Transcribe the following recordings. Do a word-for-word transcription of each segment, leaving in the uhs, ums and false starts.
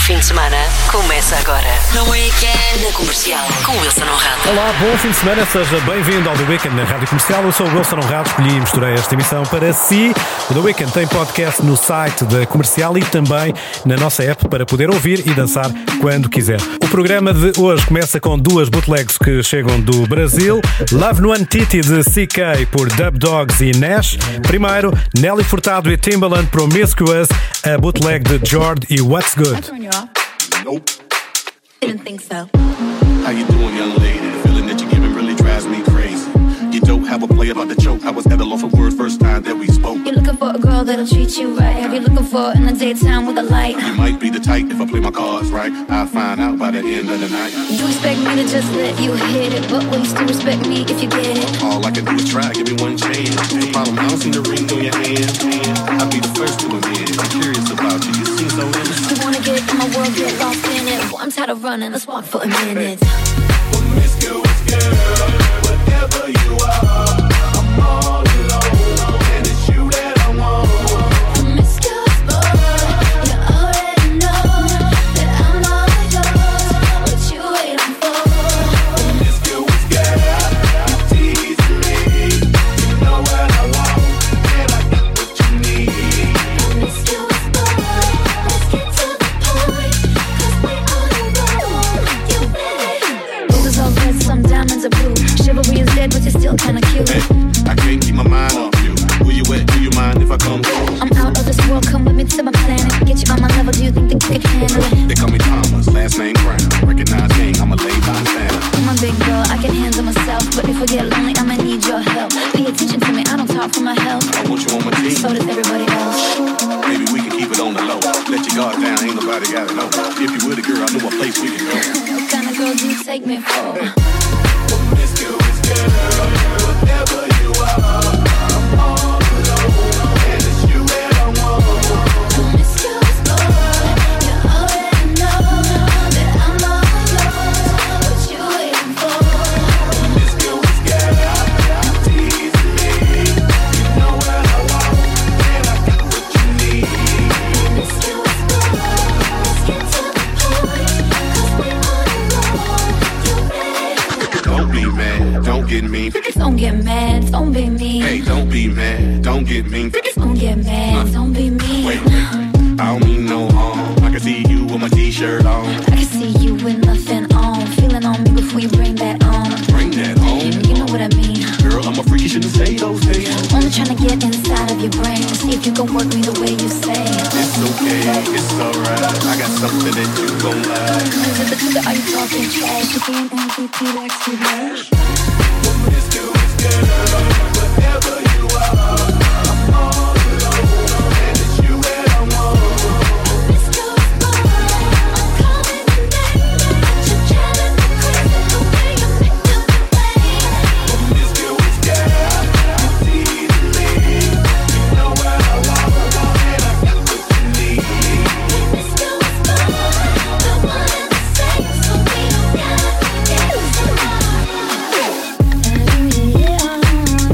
fim de semana começa agora. No Weekend na Comercial, com Wilson Honrado. Olá, bom fim de semana, seja bem-vindo ao The Weekend na Rádio Comercial. Eu sou o Wilson Honrado, escolhi e misturei esta emissão para si. O The Weekend tem podcast no site da Comercial e também na nossa app para poder ouvir e dançar quando quiser. O programa de hoje começa com duas bootlegs que chegam do Brasil. Love No Antiti de C K por Dub Dogs e Nash. Primeiro, Nelly Furtado e Timbaland Promiscuous, a bootleg de Jord e What's Good. Nope. Didn't think so. How you doing, young lady? The feeling that you're giving really drives me crazy. You don't have a play about the choke. I was at a loss of words first time that we spoke. You're looking for a girl that'll treat you right. Have you looking for in the daytime with a light? You might be the type if I play my cards right. I'll find out by the end of the night. You expect me to just let you hit it, but will you still respect me if you get it? All I can do is try, give me one chance. The problem, I don't see the ring on your hand. I'll be the first to admit it. I'm curious about you. You seem so innocent. You wanna get in my world, get lost in it. Well, I'm tired of running. Let's walk for a minute. Promiscuous girl, whatever you are, I'm all alone, and it's you that I want. Promiscuous boy, you already know that I'm all yours. What you waiting for? Promiscuous girl, you teasing me. You know what I want, and I got what you need. Promiscuous boy, let's get to the point, 'cause we on the road. You ready? Roses are red, some diamonds are blue. Chivalry is dead, but you're still kinda cute. Hey, I can't keep my mind off you. Where you at? Do you mind if I come through? I'm out of this world, come with me to my planet. Get you on my level, do you think that you can handle it? They call me Thomas, last name Brown. Recognize king, I'm a lay bystander. I'm a big girl, I can handle myself. But if I get lonely, I'ma need your help. Pay attention to me, I don't talk for my health. I want you on my team. So does everybody else. Maybe we can keep it on the low. Let your guard down, ain't nobody gotta know. If you were the girl, I know a place we can go. What kind of girl do you take me for? Promiscuous girl, whatever you are, I'm all alone, and it's you that I want. Promiscuous boy, you already know that I'm all yours. What you waiting for? Promiscuous girl, you teasing me. You know what I want, and I got what you need. Promiscuous boy, let's get to the point, 'cause we on the road. You ready? Don't be mad, don't get mean. Don't get mad, don't be mean. Hey, don't be mad, don't get mean. Don't get mad, don't be mean. Wait, I don't mean no harm. I can see you with my t-shirt on. I can see you with nothing on. Feeling on me before you bring that on. Bring that on. You know what I mean. Girl, I'm a freak, you shouldn't say those things. Only trying to get inside of your brain. See if you can work me the way you say. It's okay, it's alright. I got something that you gon' like. Is it the truth or are you talking trash? You being M V P like Steve Nash. Promiscuous girl, whatever you are, I'm all alone, and it's you that I want. Promiscuous boy, I'm calling your name. You're driving me crazy the way you make me play. Promiscuous girl, you teasing me. You know what I want, and I got what you need. Promiscuous boy, the one and the same, so we don't gotta get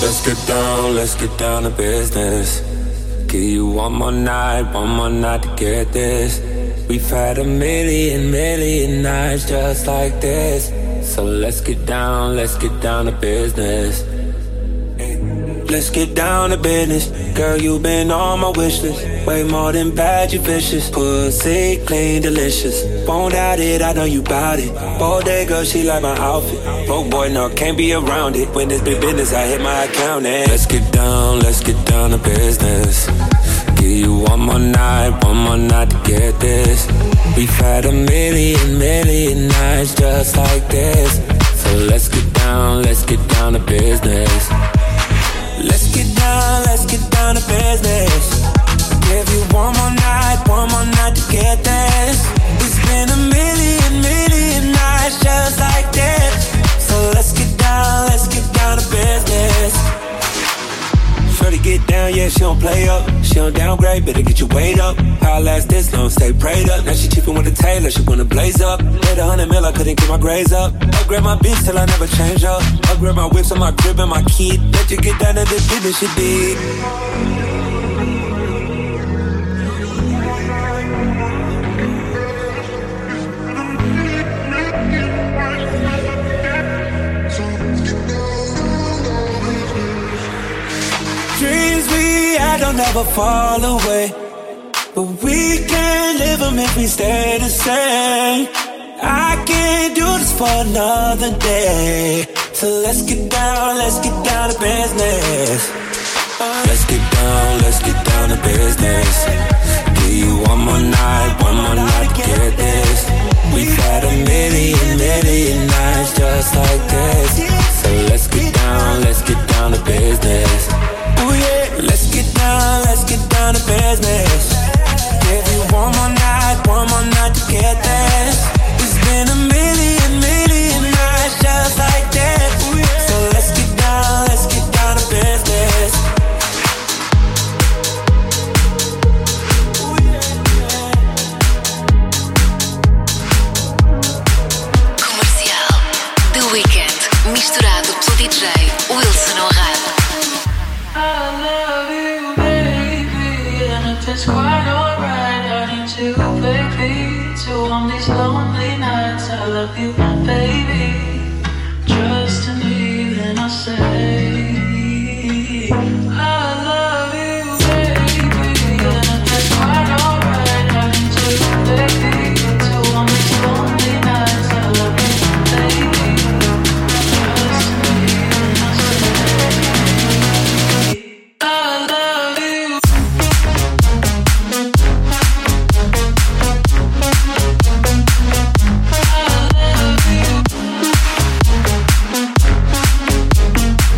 Let's get down, let's get down to business. Give you one more night, one more night to get this. We've had a million, million nights just like this. So let's get down, let's get down to business. Let's get down to business. Girl, you been on my wish list. Way more than bad, you vicious. Pussy clean, delicious. Won't doubt it, I know you bout it. Bodega, she like my outfit. Broke boy, no, can't be around it. When it's big business, I hit my account and let's get down, let's get down to business. Give you one more night, one more night to get this. We've had a million, million nights just like this. So let's get down, let's get down to business. Let's get down, let's get down to business. Give you one more night, one more night to get this. It's been a million, million nights just like this. So let's get down, let's get down to business. Shorty get down, yeah, she don't play up. She don't downgrade, better get your weight up. How I last this long, stay prayed up. Now she chippin' with the tailor, she wanna blaze up. Made a hundred mil, I couldn't get my grades up. Upgrade my bitch till I never change up. Upgrade my whips on my crib and my key. Let you get down to the business you did. Dreams we had don't never fall away, but we can't live them if we stay the same. I can't do this for another day. So let's get down, let's get down to business. Let's get down, let's get down to business. Give you one more night, one more night to get this. We've had a million, million nights just like this. So let's get down, let's get down to business. Ooh yeah, let's get down, let's get down to business. Give you one more night, one more night to get this. It's been a million, million nights just like this. So let's get down, let's get down to business. Comercial, The Weeknd, misturado pelo D J Wilson Honrado. I love you, baby, and if it's quite alright, I need you, baby, to on these lonely nights. I love you, baby, trust in me, then I say I love you, baby, and if it's quite alright, I need you, baby, to on these lonely nights. I love you, baby, trust in me, then I say I love you. I love you.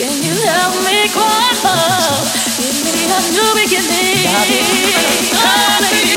Can you help me grow? Give me a new beginning. Oh,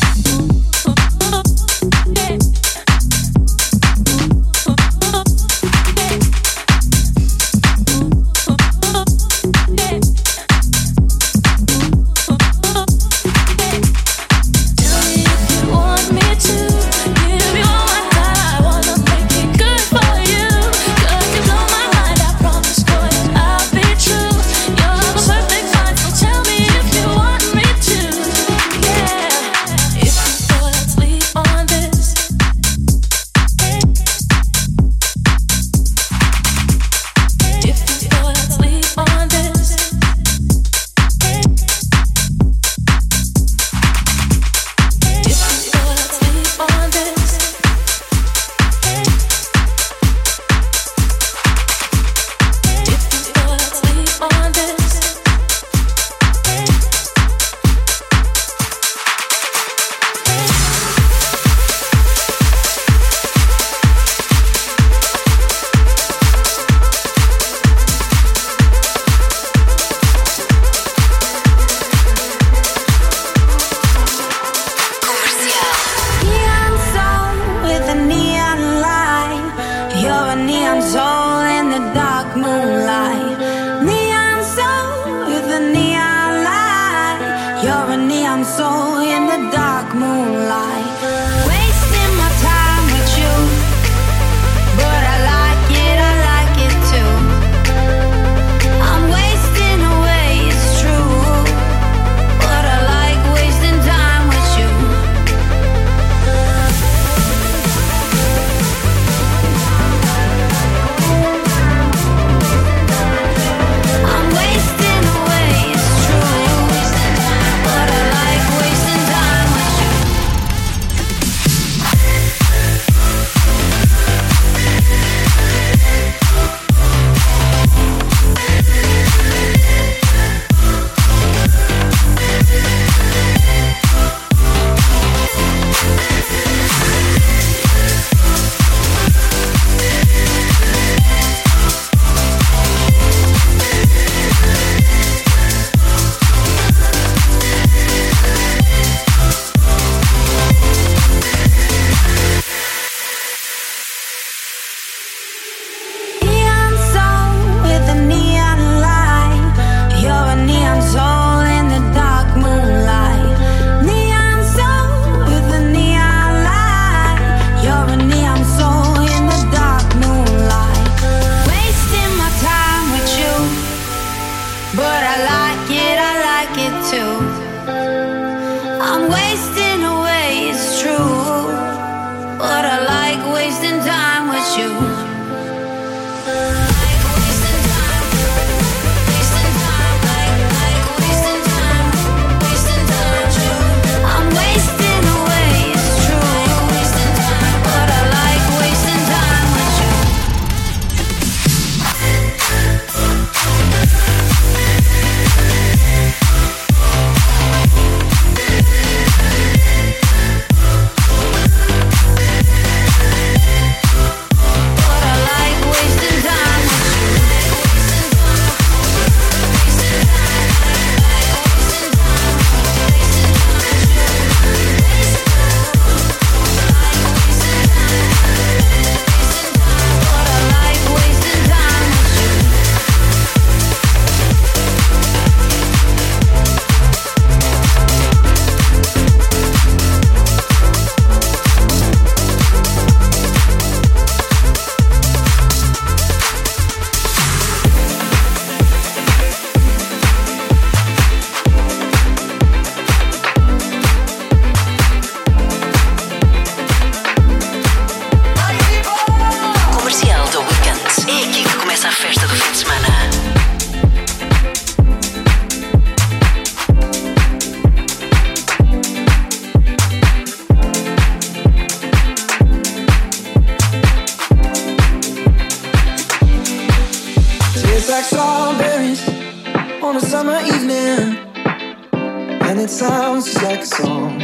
it sounds just like a song.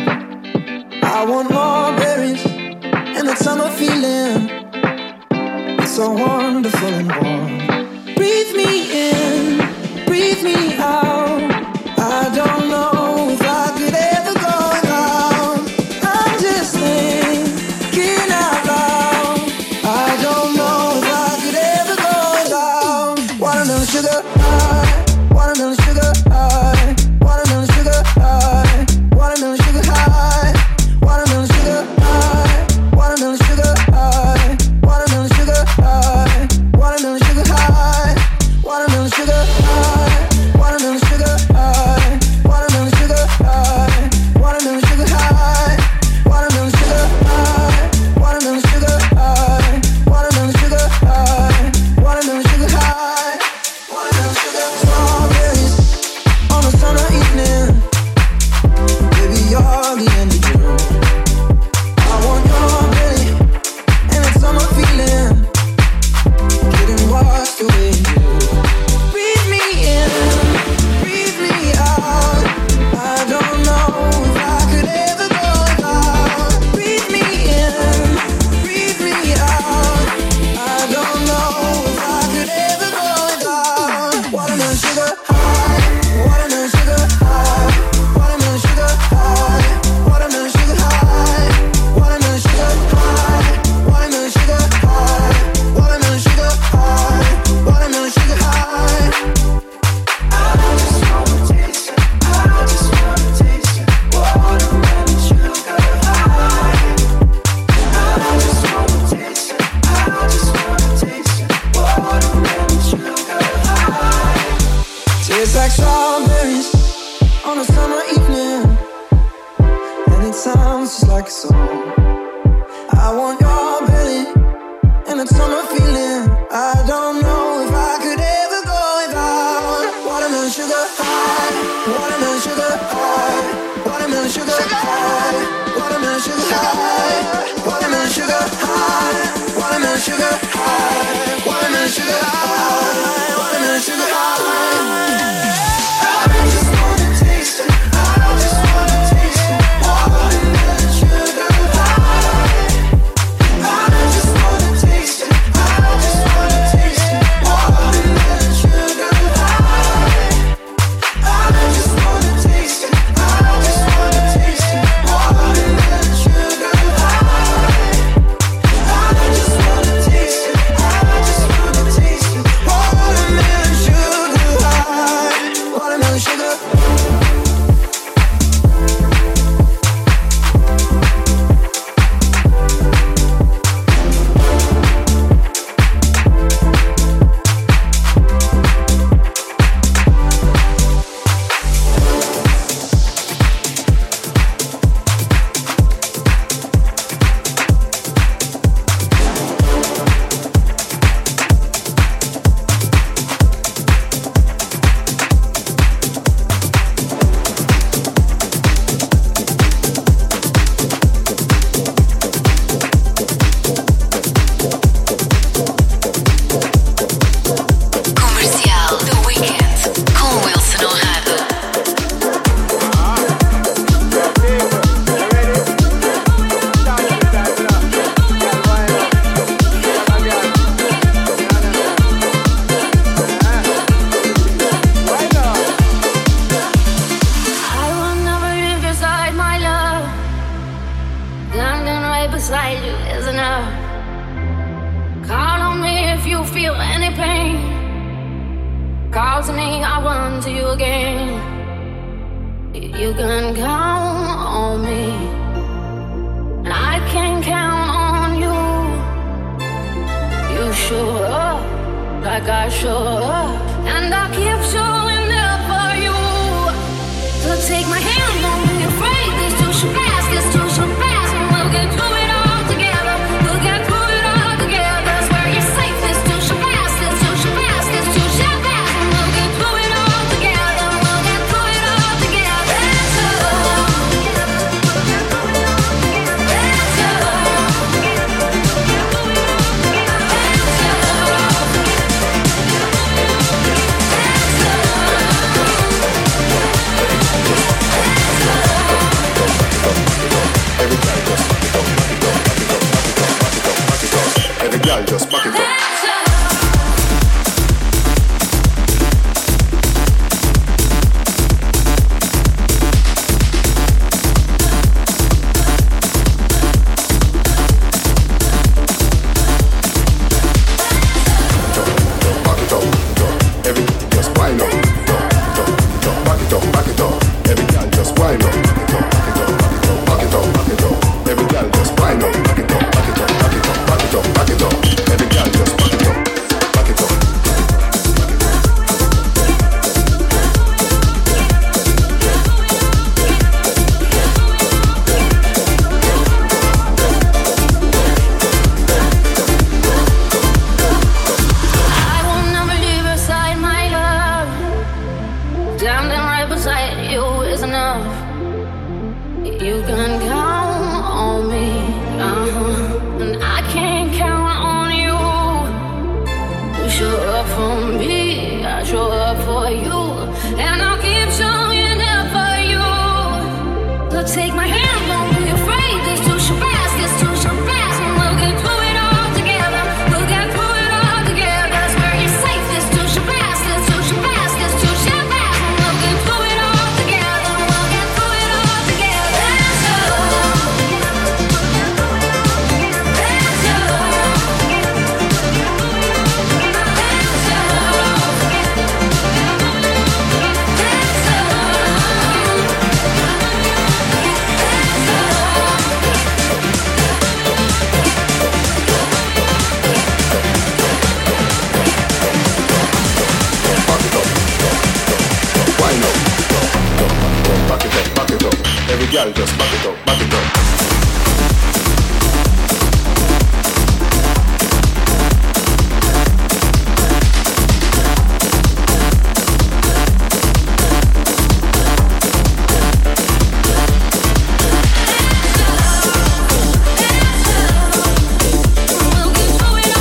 I want more berries and that summer feeling. It's so wonderful and warm. Breathe me in. Watermelon sugar high, watermelon sugar high, watermelon sugar high. I just wanna taste it, I just wanna taste it. Watermelon sugar high. I just wanna taste it, I just wanna taste it. Watermelon sugar high. I just wanna taste it, I just wanna taste it. Watermelon sugar high. I just wanna taste it, I just wanna taste it. Watermelon sugar high, watermelon sugar. Comercial The Weekend com Wilson Honrado. I will never leave your side, my love. Standing right beside you is enough. Call on me if you feel any pain. Call to me, I'll run to you again. You can count on me, and I can count on you. You show up like I show up, and I keep showing up for you. So take my hand, don't be afraid. This too shall pass, this too shall pass, and we'll get through it all together. We'll get through it all together. Swear you're safe. This too shall pass, this too shall pass, this too shall pass, and we'll get through it all together. We'll get through it all together. Let's go. Let's go. Every girl just back it up. girl, just back it up, back it up. We'll get through it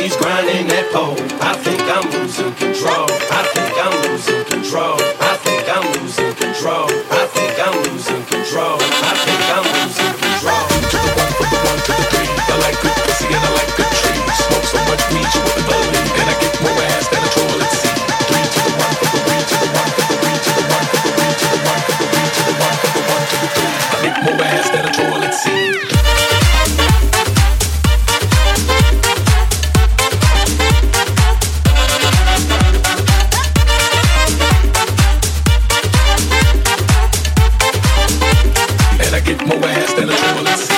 she's grinding that pole. I think I'm losing control. I think I'm losing control. I think I'm losing control. I think I'm losing control. I think I'm losing control. To the one, from the one to the three. I like good pussy and I like good trees. Smoke so much weed you wouldn't believe, and I get more ass than a toilet seat. Three to the one, from the three to the one, from the three to the one, from the three to the one, from the three to the one, from the one to the three. I get more ass than a toilet seat. More ass than a toilet seat.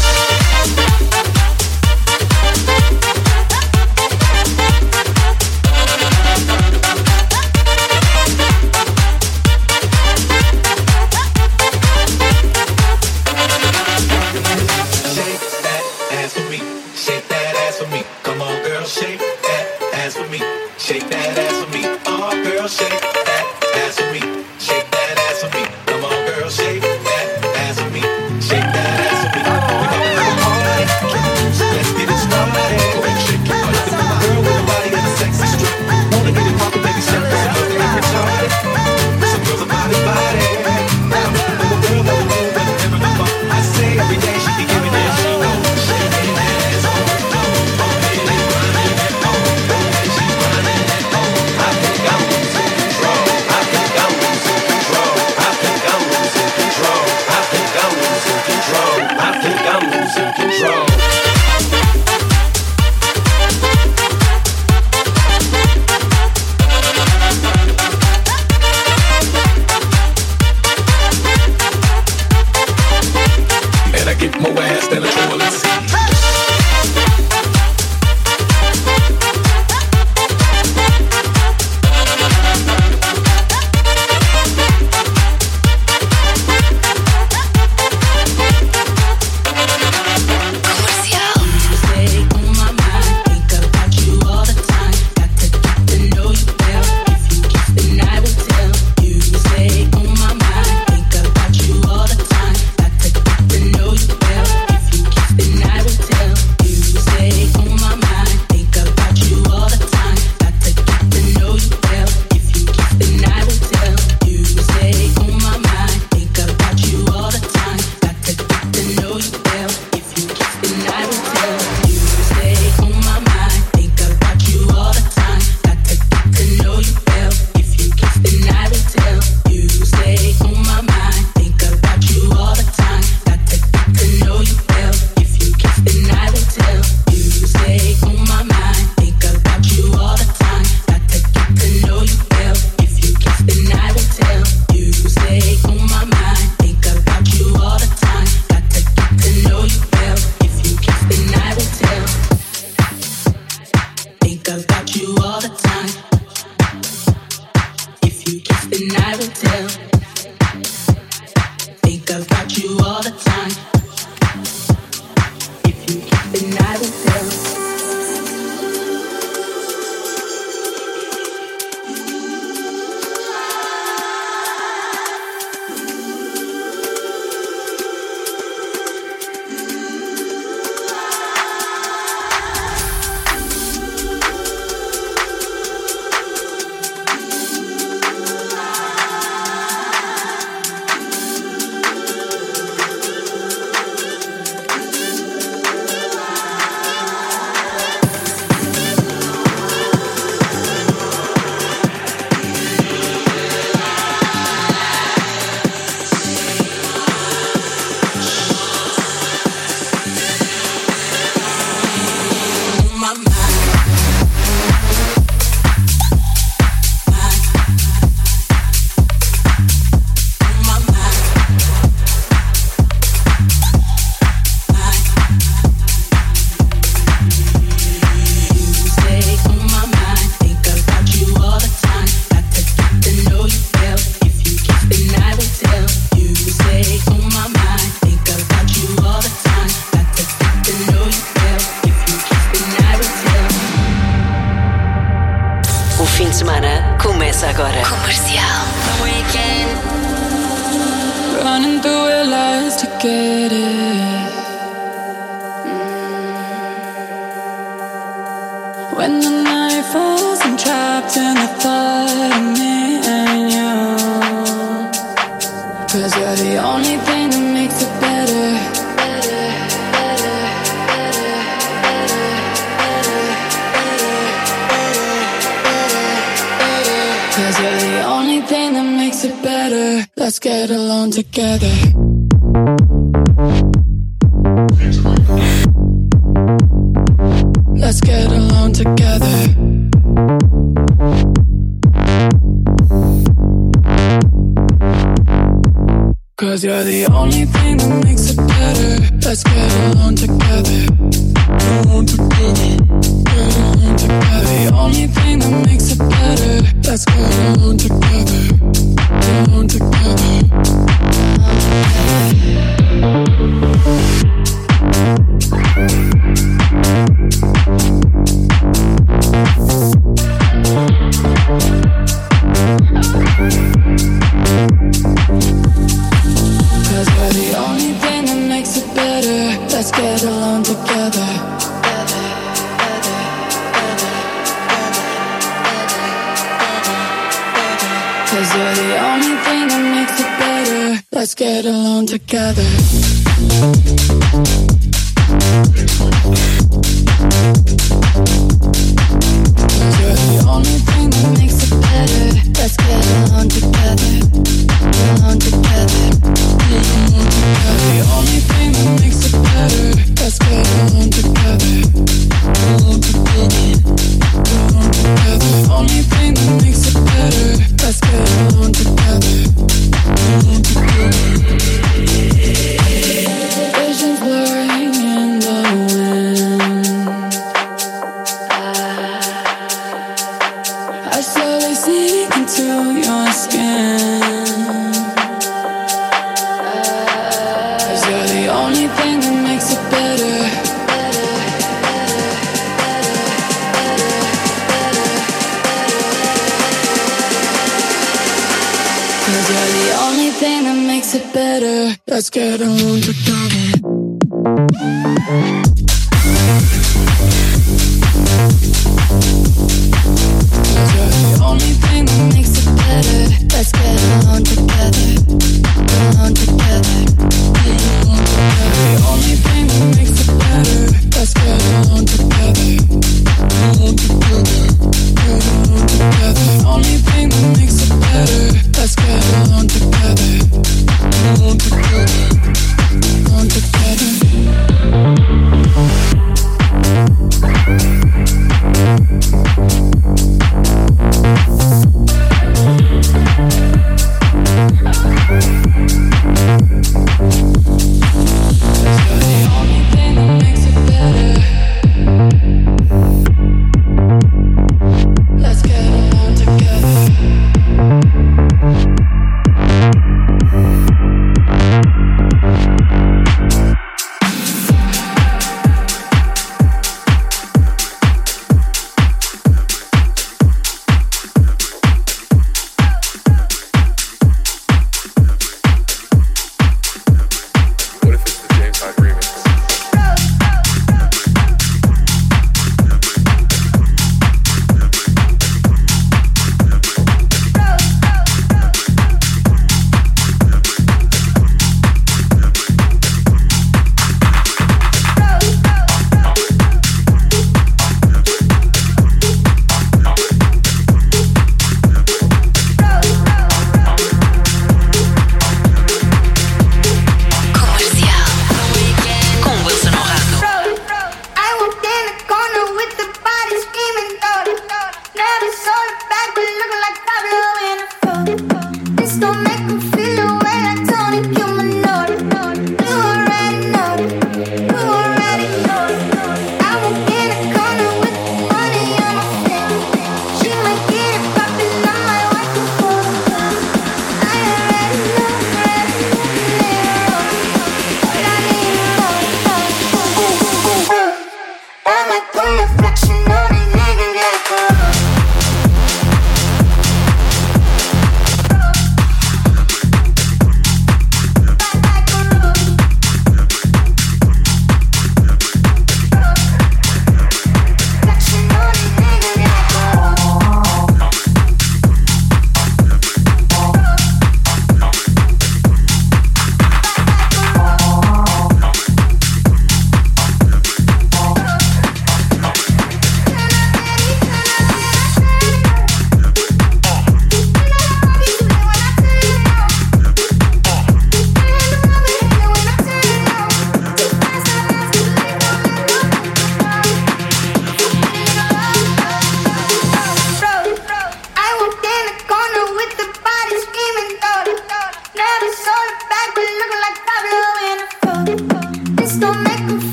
Começa agora. Comercial. Running through our lives to get it. When the night falls, I'm trapped in the thought of me and you. Cause you're the only thing that makes it better. Better, better, better, better, better, better, better, better. Cause you're the only thing that makes it better. Let's get along together. Let's get along together. Cause you're the only thing that makes it better. Let's get along together. Along together. Get along together. The only thing that makes it better. Let's get along together. Get along together. Cause we're the only thing that makes it better. Let's get along together. Cause you're the only thing that makes it better. Let's get along together. Cause you're the only thing that makes it better. Let's get along together. Along together. The only thing that makes it better. Let's get along together. Along together. Along together. The only thing that makes it better. Let's get along together. Along together. Visions blurring in the wind. I slowly sink into your skin. Cause you're the only thing that makes it better. Cause you're the only thing that makes it better. Let's get along together. Cause you're the only thing that makes it better. Let's get along together. Along together. The only thing that makes it better. Let's get along together. Along together. Get along together. The only thing that makes it better. Let's get along together. Along together. Along together.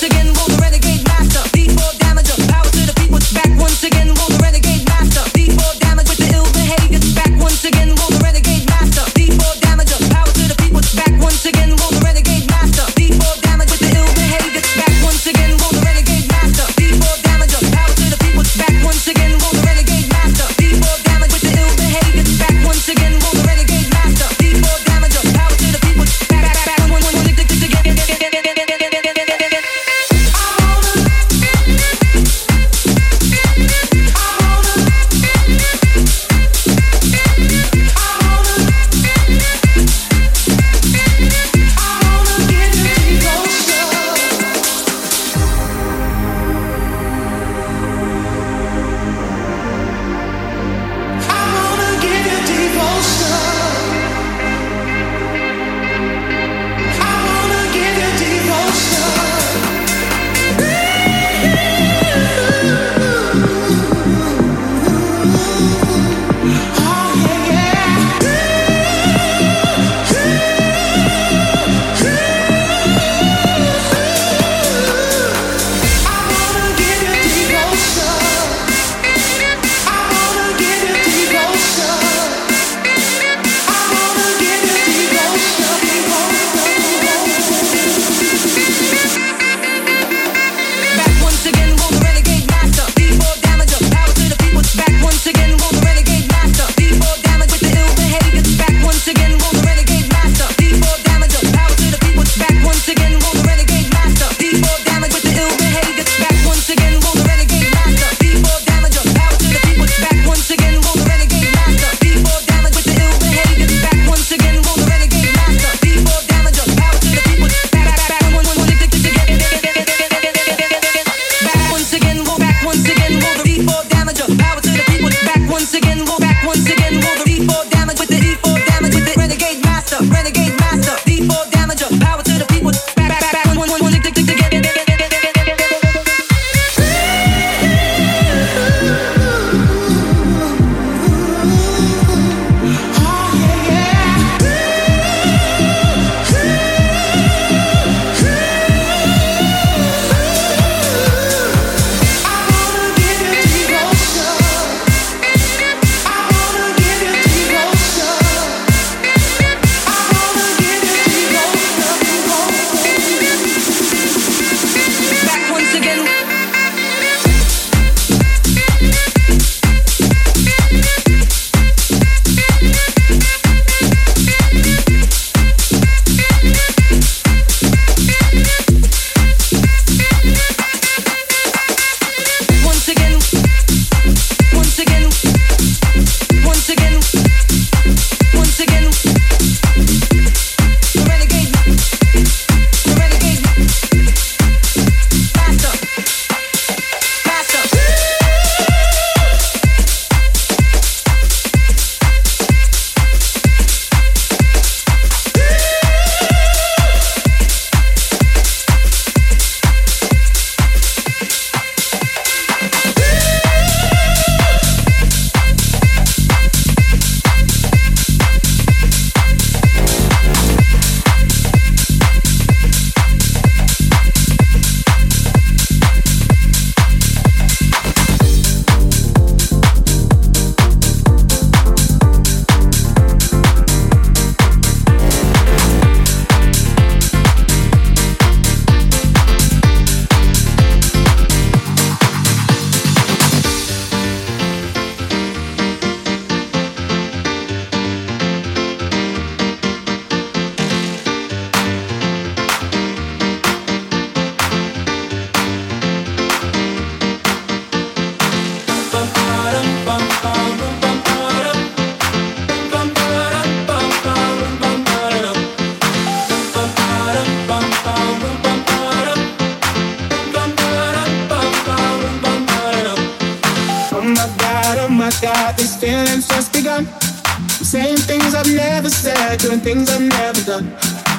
feelings just begun. Saying things I've never said, doing things I've never done.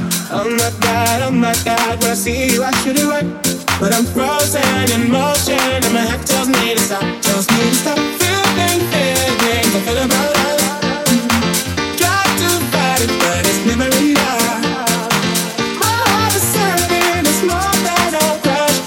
Oh my God, oh my God, when I see you I should have run, but I'm frozen in motion and my head tells me to stop, tells me to stop. Feeling feelings I feel about us. Try to fight it, but it's never enough. My heart is serving, it's more than a crush.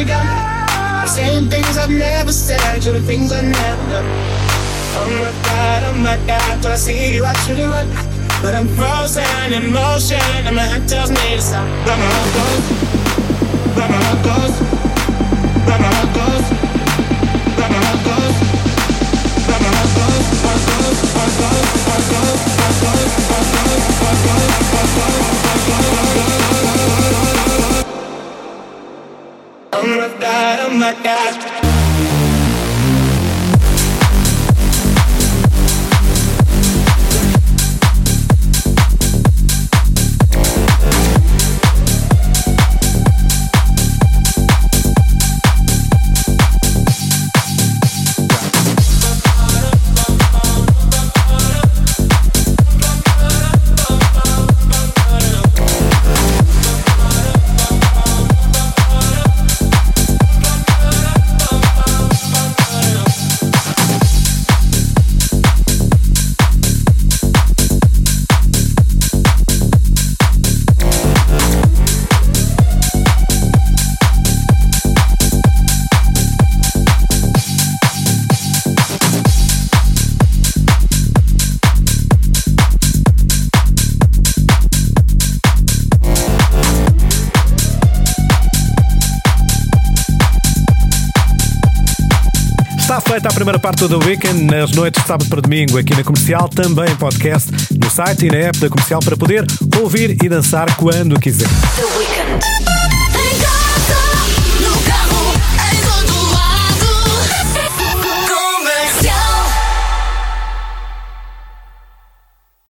begun. I'm saying things I've never said, doing things I've never done. Oh my God, oh my God, when I see you I should run, but I'm frozen in motion and my head tells me to stop. But my heart goes, but my heart goes, but my heart goes, but my heart goes, but my heart goes, heart goes, heart goes, heart goes, heart goes, heart goes, heart goes, heart goes, heart goes. Oh my God, oh my God. Está feita a primeira parte do The Weekend, nas noites de sábado para domingo, aqui na Comercial, também em podcast, no site e na app da Comercial para poder ouvir e dançar quando quiser. The Weekend.